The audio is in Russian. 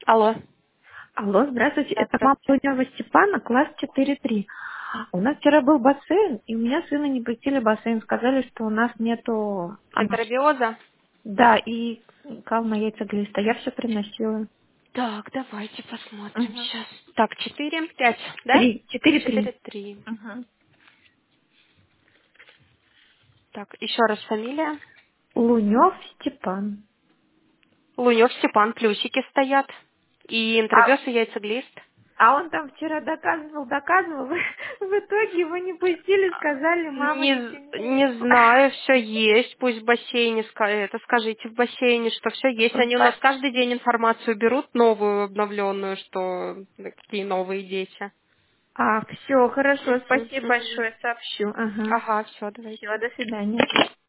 Алло. Алло, здравствуйте. Да, Это мама здравствуйте. Лунева Степана, класс 4-3. У нас вчера был бассейн, и у меня сына не пустили в бассейн. Сказали, что у нас нету... Энтеробиоза? Да, и кал на яйцеглиста. Я все приносила. Так, давайте посмотрим Угу. сейчас. Так, 4, 5, да? 4-3. 4, 3. Угу. Так, еще раз фамилия. Лунев Степан. Лунев Степан, плюсики стоят. И А, энтеробиоз и яйцеглист. а он там вчера доказывал. В итоге его не пустили, сказали, мама ничего не Не принесла. знаю, все есть. Пусть в бассейне, это скажите в бассейне, что все есть. Они у нас каждый день информацию берут, новую, обновленную, что какие новые дети. А, все, хорошо, Мгм, спасибо мгм. большое, сообщу. Ага. Ага, все, Все, давайте. до свидания.